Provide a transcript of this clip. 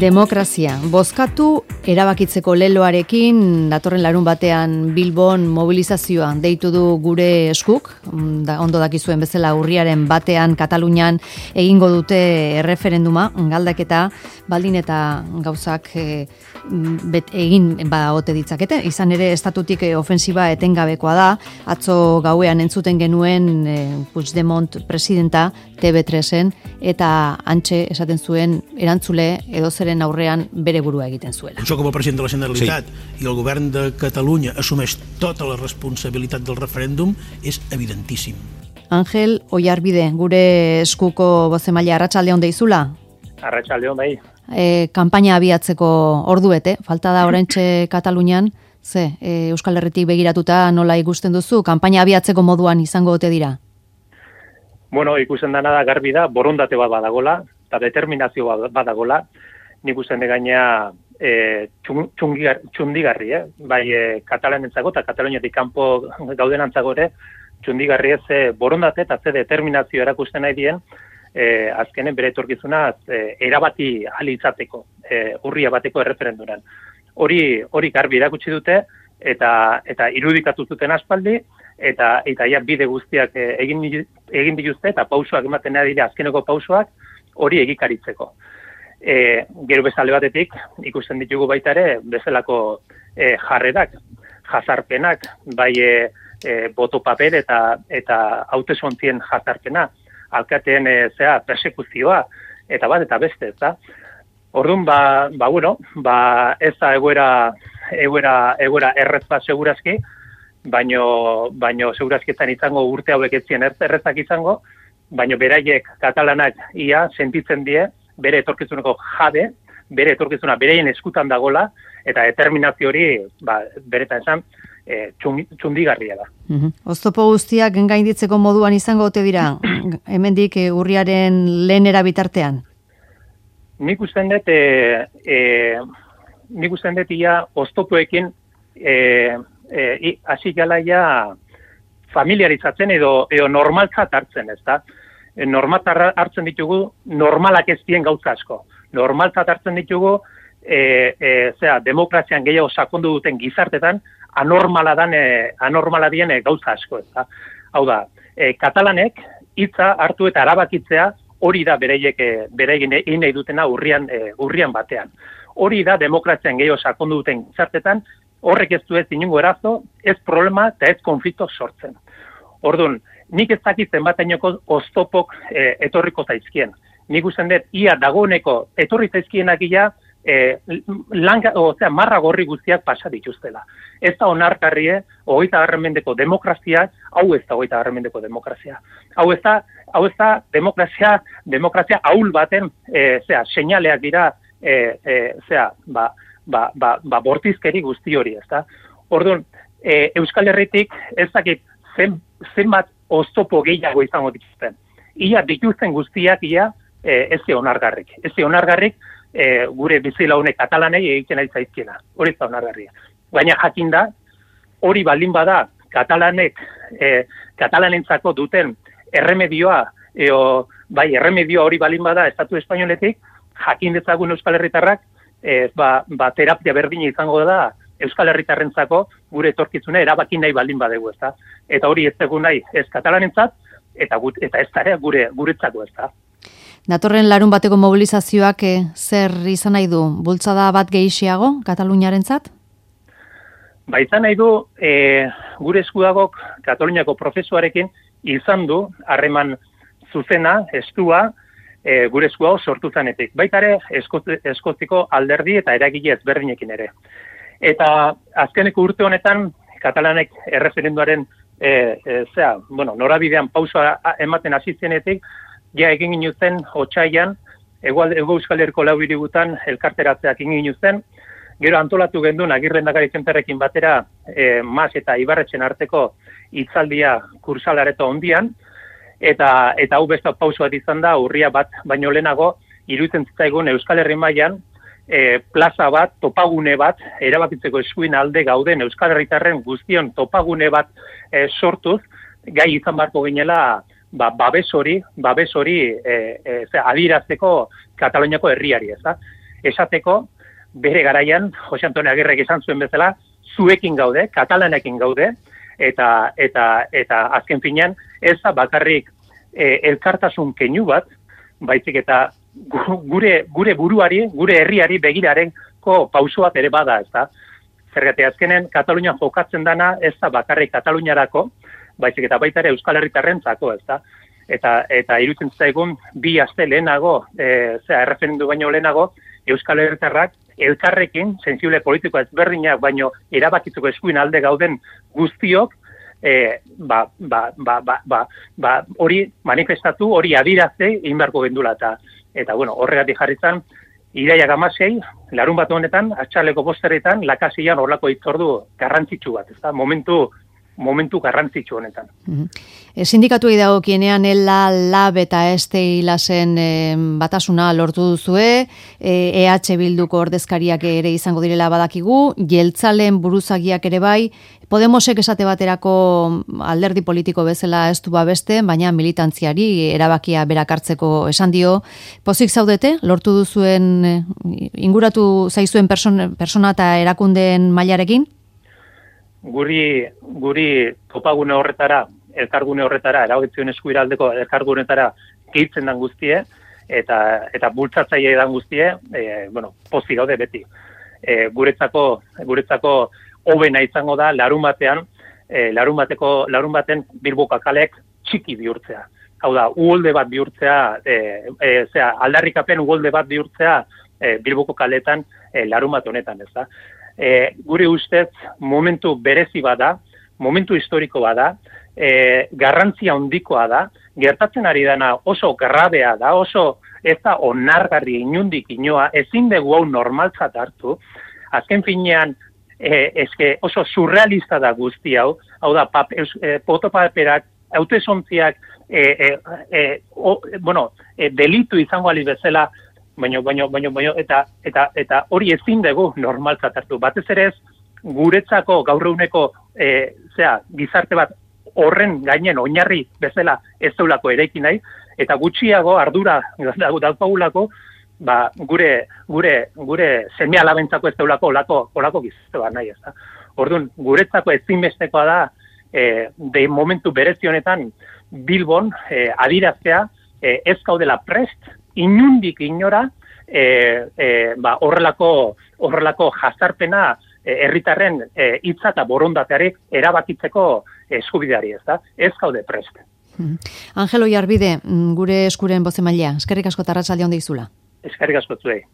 Demokrazia. Bozkatu erabakitzeko leloarekin datorren larun batean Bilbon mobilizazioa deitu du gure eskuk. Ondo dakizuen bezala urriaren batean Katalunian egingo dute erreferenduma, galdaketa baldin eta gauzak egin ote ditzakete. Izan ere estatutik ofensiba etengabekoa da. Atzo gauean entzuten genuen Puigdemont presidenta TV3en eta antxe esaten zuen erantzule edozeren aurrean bere burua egiten zuela. Jo com a president de la Generalitat i el govern de Catalunya assumeix tota la responsabilitat del referèndum és evidentíssim. Angel Oiarbide, gure eskuko bozemaile, arratsaldeon deizula? Arratsaldeon bai. Kanpaina abiatzeko orduete, falta da oraintxe Katalunian, Euskal Herritik begiratuta nola ikusten duzu, kanpaina abiatzeko moduan izango ote dira? Bueno, ikusten dana da garbi da, borondate bat badagola, eta determinazio bat badagola, nik usten gaina txundigarri, bai katalanentzako eta Kataluniatik kanpo gaudenantzako ere, txundigarri ez borondate eta ze determinazio erakusten nahi dien, azkenen bere etorkizuna erabati ahal izateko, urria bateko erreferenduran. Hori garbi erakutsi dute eta irudikatu zuten aspaldi, eta ja bide guztiak egin dituzte eta pausoak ematen ari dira azkeneko pausoak hori egikaritzeko. Gero bezale batetik ikusten ditugu baita ere bezalako jarrerak, jazarpenak, bai boto paper eta hautesontzien jazarpena, alkateen persekuzioa eta bat eta beste, ezta. Orduan ez da egoera errezpa segurazki, baino segurazkietan izango urte hauek etzien errezak izango, baino beraiek katalanak ia sentitzen die, bere etorkizuneko jabe, bere etorkizuna bereien eskutan dagola, eta determinazio hori, beretan esan, txundigarria da. Oztopo guztiak gainditzeko moduan izango ote dira, hemendik urriaren lehenera bitartean? Nik usten dut ia oztopoekin hasi galaia familiarizatzen edo normaltzat hartzen, ezta? Normaltzat hartzen ditugu normalak ez dien gauza asko. Normaltzat hartzen ditugu demokrazian gehiago sakondu duten gizartetan anormala dien gauza asko, ezta? Hau da, katalanek hitza hartu eta erabakitzea hori da bereiek egin nahi dutena urrian batean. Hori da demokrazian gehiago sakondu duten gizartetan, horrek ez du ez inungo erazo, ez problema eta ez konflikto sortzen. Orduan, nik ez dakit zenbatainoko oztopok etorriko zaizkien. Nik usten dut, ia dagoeneko etorri zaizkienak ia marra gorri guztiak pasa dituztela. Ez da onarkarrie, 21. mendeko demokrazia, hau ez da 21. mendeko demokrazia. Hau ez da demokrazia ahul baten, seinaleak dira, bortizkeri guzti hori, ezta? Orduan, Euskal Herritik ez dakit zenbat oztopo gehiago izango dituzten. Ia dituzten guztiak ez onargarrik. Ez onargarrik gure bizilaunek katalanei egiten ari zaizkiena. Hori ez da onargarria. Baina jakin da, hori baldin bada katalanentzako duten erremedioa, erremedioa hori baldin bada Estatu Espainoletik, jakin dezagun Euskal Herritarrak, terapia berdina izango da Euskal Herritarrentzako gure etorkizuna erabaki nahi baldin badegu, ezta? Eta hori ez dugu nahi ez katalanentzat eta ez da guretzako, ezta? Datorren larun bateko mobilizazioak zer izan nahi du? Bultzada bat gehiago Kataluniarentzat? Izan nahi du gure eskudagok Kataluniako prozesuarekin izan du harreman zuzena, estua, gure eskuago sortu zanetik. Baita ere, Eskoziko alderdi eta eragile ezberdinekin ere. Eta azkeneko urte honetan, katalanek erreferenduaren norabidean pausoa ematen hasi zenetik, ja egin ginuten otsailean, Hego Euskal Herriko 4 hirigutan elkarteratzeak egin ginuten, gero antolatu gendun Agirrendakari zenterrekin batera Mas eta Ibarretxen arteko hitzaldia kursalareto ondian, eta hau beste pauso bat izan da, urria bat baino lehenago, iruditzen zitzaigun Euskal Herri mailan plaza bat, topagune bat, erabakitzeko eskuin alde gauden Euskal Herritarren guztion topagune bat sortuz, gai izan beharko ginela babes hori adirazteko Kataluniako herriari, ezta? esateko, bere garaian, Jose Antonio Agirrek esan zuen bezala, zuekin gaude, katalanekin gaude, eta azken finean, ez da bakarrik elkartasun keinu bat, baizik eta gure buruari, gure herriari begirareko pauso bat ere bada, ez da. Zergatik azkenen, Katalunian jokatzen dana, ez da bakarrik Kataluniarako, baizik eta baita ere Euskal Herritarrentzako, ez da. Eta iruditzen zaigun, 2 aste lehenago, erreferendu baino lehenago, Euskal Herritarrak elkarrekin, sensible politiko ezberdinak, baino erabakitzeko eskuin alde gauden guztiok, hori manifestatu, hori adirazte, egin beharko gendula, eta bueno, horregatik jarritzen, Irailak 16, larun bat honetan, atxaleko posteretan, lakasian horlako hitzordu garrantzitsu bat, ez da, momentu garrantzitsu honetan. Sindikatuei dagokienean ELA, LAB eta Esteilasen batasuna lortu duzue, EH Bilduko ordezkariak ere izango direla badakigu, jeltzalen buruzagiak ere bai, Podemosek esate baterako alderdi politiko bezala ez du babeste, baina militantziari erabakia berak hartzeko esan dio. Pozik zaudete, lortu duzuen, inguratu zaizuen persona eta erakundeen mailarekin? Guri topagune horretara, elkargune horretara, erabakitzuen eskuiraldeko elkargunetara gehitzen dan guztie, eta bultzatzaile dan guztie, pozik gaude beti. Guretzako hobena izango da larun baten Bilboko kalek txiki bihurtzea. Hau da, uholde bat bihurtzea, aldarrikapen uholde bat bihurtzea Bilboko kaletan larun bat honetan, ez da. Gure ustez momentu berezi bada, momentu historiko bada, garrantzia handikoa da, gertatzen ari dana oso grabea da, oso ez da onargarri inundik inoa, ezin dugu hau normaltzat hartu, azken finean oso surrealista da guzti hau da, fotopaperak, autoesontziak, delitu izango ali bezala, baina, eta hori ezin dugu normaltzat hartu. Batez ere ez, guretzako gaur eguneko gizarte bat horren gainen oinarri bezala ez daulako eraiki nahi, eta gutxiago ardura daukagulako, gure seme alabentzako ez daulako olako gizarte bat nahi, ez da. Orduan, guretzako ezinbestekoa da, de momentu berezi honetan Bilbon adiraztea ez gaudela prest, inundik inora horrelako jazarpena herritarren hitza eta borondateari erabakitzeko eskubideari, ez da? Ez gaude prest. Angelo Jarbide, gure eskuren bozemailea, eskerrik asko eta arratsalde on deizula. Eskerrik asko zuei.